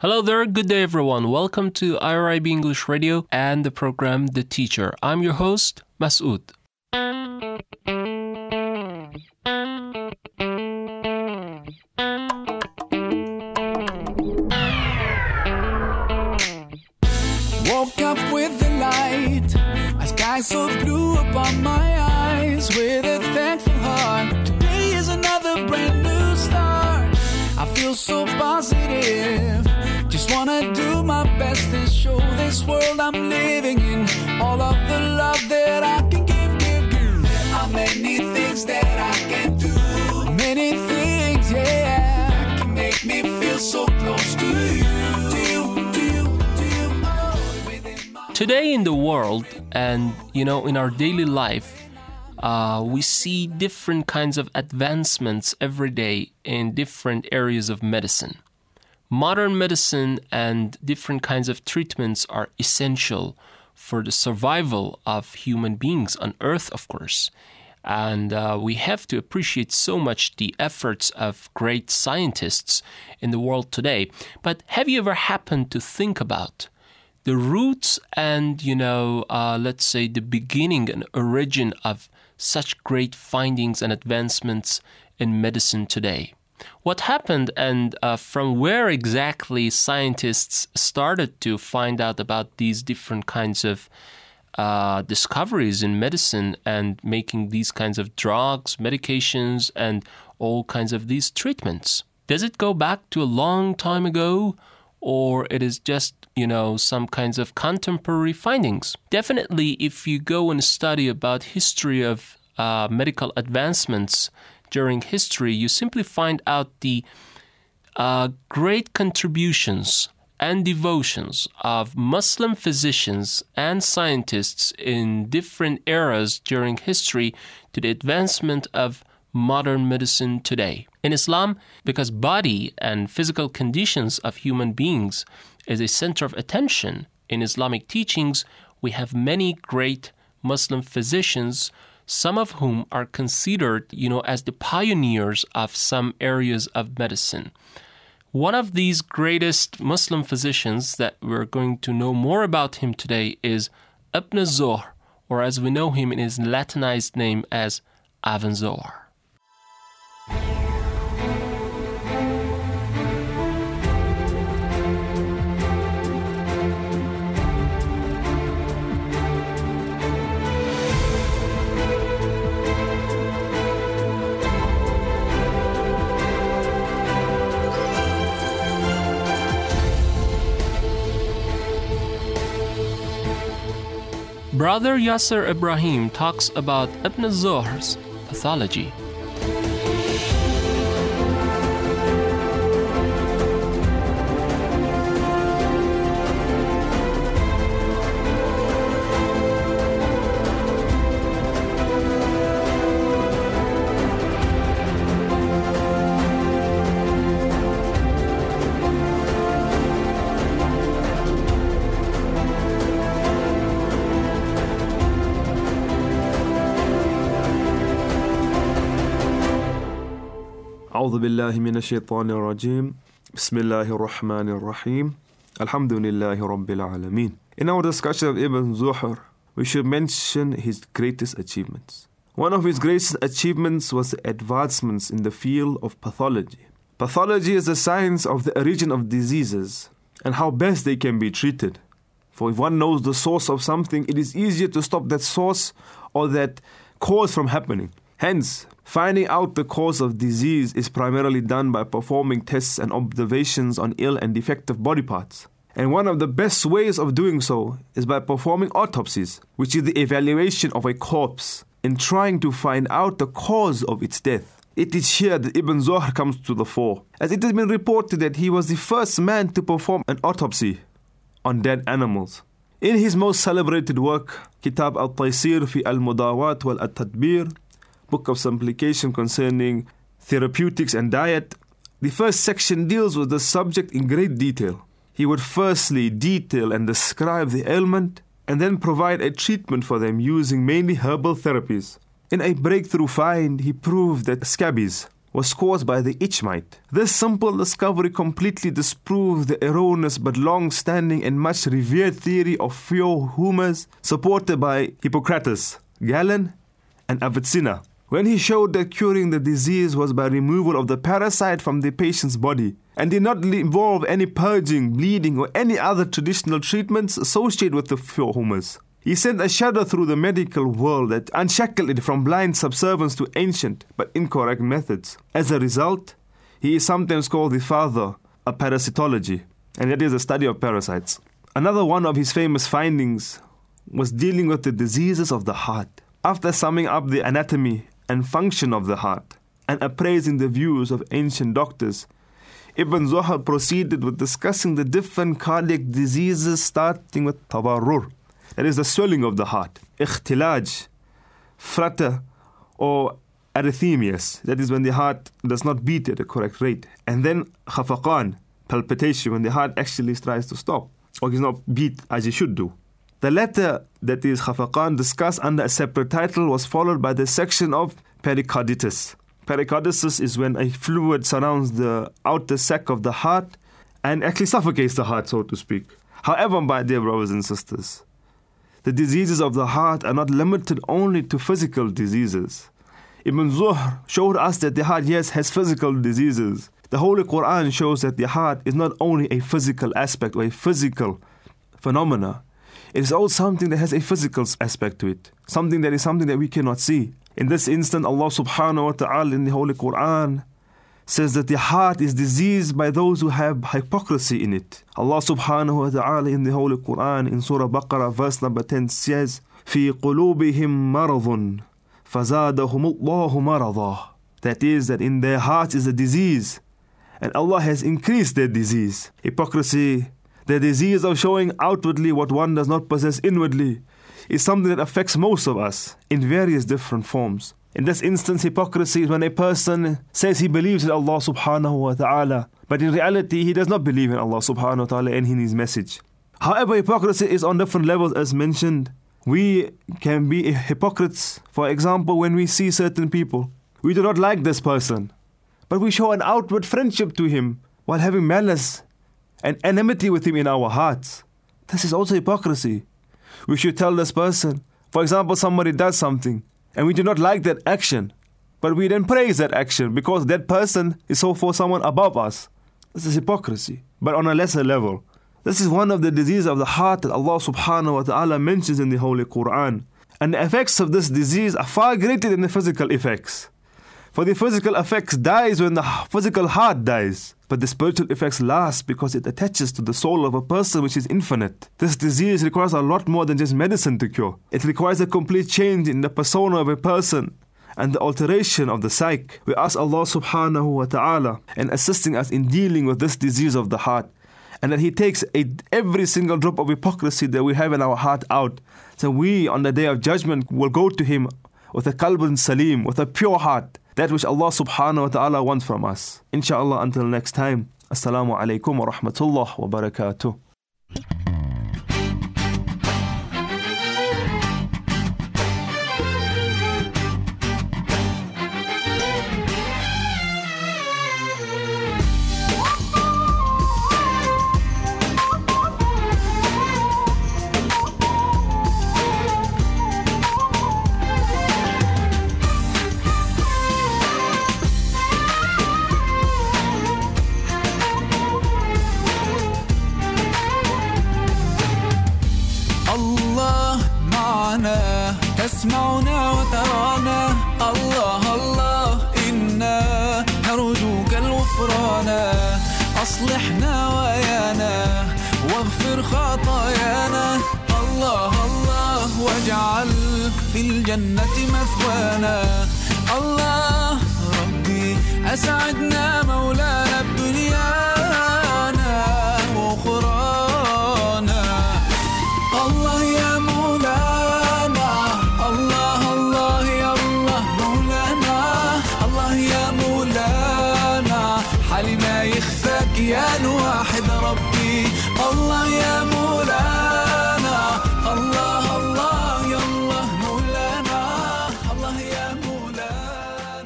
Hello there, good day everyone. Welcome to IRIB English Radio and the program The Teacher. I'm your host, Masood. Woke up with the light, a sky so blue upon my eyes. With a thankful heart, today is another brand new start. I feel so positive, just wanna do my best and show this world I'm living in all of the love that I can give. There are many things that I can do, many things, yeah, that can make me feel so close to you. Today in the world and, in our daily life, we see different kinds of advancements every day in different areas of medicine. Modern medicine and different kinds of treatments are essential for the survival of human beings on Earth, of course. And we have to appreciate so much the efforts of great scientists in the world today. But have you ever happened to think about the roots and, let's say the beginning and origin of such great findings and advancements in medicine today? What happened and from where exactly scientists started to find out about these different kinds of discoveries in medicine and making these kinds of drugs, medications, and all kinds of these treatments? Does it go back to a long time ago? Or it is just, some kinds of contemporary findings? Definitely, if you go and study about history of medical advancements during history, you simply find out the great contributions and devotions of Muslim physicians and scientists in different eras during history to the advancement of modern medicine today. In Islam, because body and physical conditions of human beings is a center of attention in Islamic teachings, we have many great Muslim physicians, some of whom are considered, as the pioneers of some areas of medicine. One of these greatest Muslim physicians that we're going to know more about him today is Ibn Zuhr, or as we know him in his Latinized name as Avenzoar. Brother Yasser Ibrahim talks about Ibn Zuhr's pathology. أعوذ بالله من الشيطان الرجيم بسم الله الرحمن الرحيم الحمد لله رب العالمين. In our discussion of Ibn Zuhr, we should mention his greatest achievements. One of his greatest achievements was the advancements in the field of pathology. Pathology is the science of the origin of diseases and how best they can be treated. For if one knows the source of something, it is easier to stop that source or that cause from happening. Hence, finding out the cause of disease is primarily done by performing tests and observations on ill and defective body parts. And one of the best ways of doing so is by performing autopsies, which is the evaluation of a corpse and trying to find out the cause of its death. It is here that Ibn Zuhr comes to the fore, as it has been reported that he was the first man to perform an autopsy on dead animals. In his most celebrated work, Kitab al-Taysir fi al-Mudawat wal-Tadbir, book of supplication concerning therapeutics and diet, the first section deals with the subject in great detail. He would firstly detail and describe the ailment and then provide a treatment for them using mainly herbal therapies. In a breakthrough find, he proved that scabies, was caused by the itch mite. This simple discovery completely disproved the erroneous but long-standing and much revered theory of pure humors supported by Hippocrates, Galen, and Avicenna, when he showed that curing the disease was by removal of the parasite from the patient's body and did not involve any purging, bleeding, or any other traditional treatments associated with the pure humors. He sent a shudder through the medical world that unshackled it from blind subservience to ancient but incorrect methods. As a result, he is sometimes called the father of parasitology, and that is the study of parasites. Another one of his famous findings was dealing with the diseases of the heart. After summing up the anatomy and function of the heart and appraising the views of ancient doctors, Ibn Zuhr proceeded with discussing the different cardiac diseases, starting with tabarrur, that is the swelling of the heart, ikhtilaj, flutter, or arrhythmias, that is when the heart does not beat at a correct rate, and then khafaqan, palpitation, when the heart actually tries to stop or is not beat as it should do. The latter, that is khafaqan, discussed under a separate title, was followed by the section of pericarditis. Pericarditis is when a fluid surrounds the outer sac of the heart and actually suffocates the heart, so to speak. However, my dear brothers and sisters, the diseases of the heart are not limited only to physical diseases. Ibn Zuhr showed us that the heart, yes, has physical diseases. The Holy Quran shows that the heart is not only a physical aspect or a physical phenomena. It is also something that has a physical aspect to it. Something that we cannot see. In this instant, Allah subhanahu wa ta'ala in the Holy Quran says that the heart is diseased by those who have hypocrisy in it. Allah subhanahu wa ta'ala in the Holy Quran in Surah Baqarah verse number 10 says, فِي قُلُوبِهِمْ مَرَضٌ فَزَادَهُمُ اللَّهُ مَرَضًا. That is, that in their hearts is a disease, and Allah has increased their disease. Hypocrisy, the disease of showing outwardly what one does not possess inwardly, is something that affects most of us in various different forms. In this instance, hypocrisy is when a person says he believes in Allah subhanahu wa ta'ala, but in reality he does not believe in Allah subhanahu wa ta'ala and in His message. However, hypocrisy is on different levels as mentioned. We can be hypocrites, for example, when we see certain people. We do not like this person, but we show an outward friendship to him while having malice and enmity with him in our hearts. This is also hypocrisy. We should tell this person, for example, somebody does something, and we do not like that action, but we then praise that action because that person is so for someone above us. This is hypocrisy, but on a lesser level. This is one of the diseases of the heart that Allah subhanahu wa ta'ala mentions in the Holy Quran. And the effects of this disease are far greater than the physical effects. For the physical effects dies when the physical heart dies, but the spiritual effects last because it attaches to the soul of a person which is infinite. This disease requires a lot more than just medicine to cure. It requires a complete change in the persona of a person and the alteration of the psyche. We ask Allah subhanahu wa ta'ala in assisting us in dealing with this disease of the heart, and that He takes every single drop of hypocrisy that we have in our heart out, so we on the day of judgment will go to Him with a qalbun salim, with a pure heart, that which Allah subhanahu wa ta'ala wants from us. Inshallah, until next time. Assalamu alaikum wa rahmatullah wa barakatuh. تسمعنا وترانا الله الله إنا نرجوك الغفران أصلحنا ويانا واغفر خطايانا الله الله واجعل في الجنة مثوانا الله ربي أسعدنا مولانا بدنيانا وأخرانا الله يا يا الواحد ربي الله يا مولانا الله الله يا الله مولانا الله يا مولانا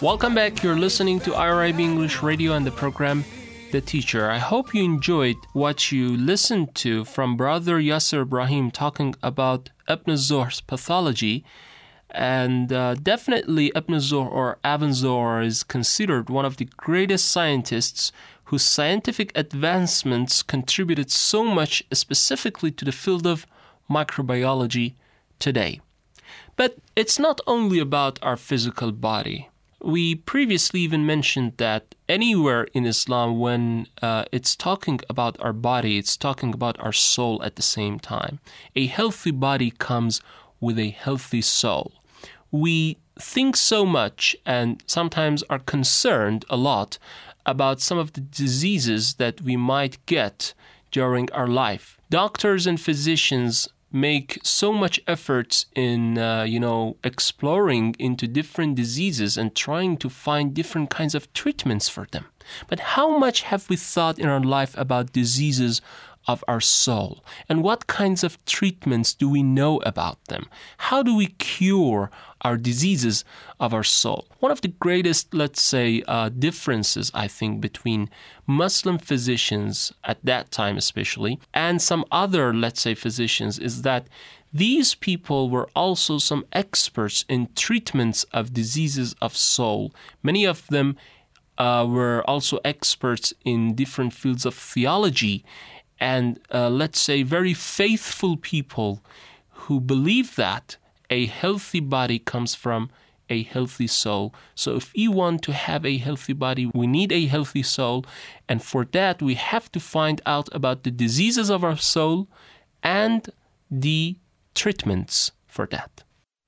Welcome back. You're listening to IRIB English Radio and the program The Teacher. I hope you enjoyed what you listened to from Brother Yasser Ibrahim talking about Ibn Zuhr's pathology. And definitely Ibn Zuhr or Ibn Zuhr is considered one of the greatest scientists whose scientific advancements contributed so much specifically to the field of microbiology today. But it's not only about our physical body. We previously even mentioned that anywhere in Islam, when it's talking about our body, it's talking about our soul at the same time. A healthy body comes with a healthy soul. We think so much and sometimes are concerned a lot about some of the diseases that we might get during our life. Doctors and physicians make so much efforts in, exploring into different diseases and trying to find different kinds of treatments for them. But how much have we thought in our life about diseases of our soul? And what kinds of treatments do we know about them? How do we cure our diseases of our soul? One of the greatest, differences, I think, between Muslim physicians at that time especially, and some other, physicians, is that these people were also some experts in treatments of diseases of soul. Many of them were also experts in different fields of theology and, very faithful people who believe that a healthy body comes from a healthy soul. So if we want to have a healthy body, we need a healthy soul. And for that, we have to find out about the diseases of our soul and the treatments for that.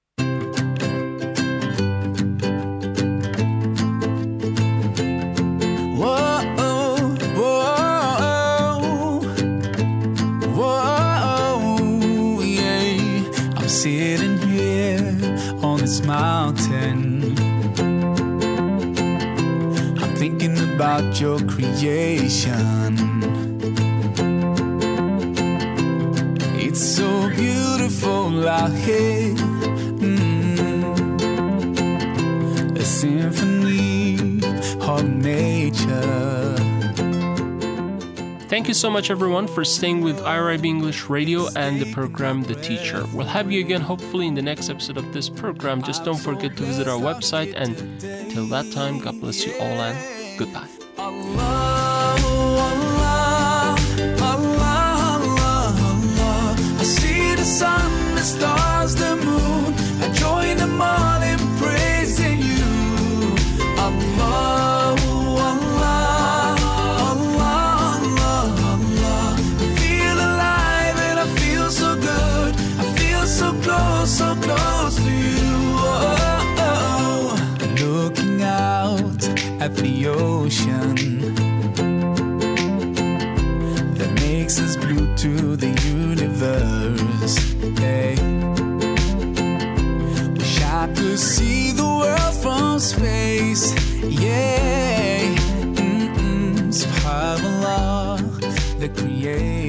Sitting here on this mountain, I'm thinking about your creation. It's so beautiful out here, a symphony of nature. Thank you so much, everyone, for staying with IRIB English Radio and the program The Teacher. We'll have you again, hopefully, in the next episode of this program. Just don't forget to visit our website. And till that time, God bless you all and goodbye. Allah, Allah, Allah, Allah. I see the sun, the stars, the moon. I join them all in praising you. Allah, Allah. So close to you, looking out at the ocean that makes us blue to the universe. Hey, wish I could see the world from space. Yeah, SubhanAllah, the Creator.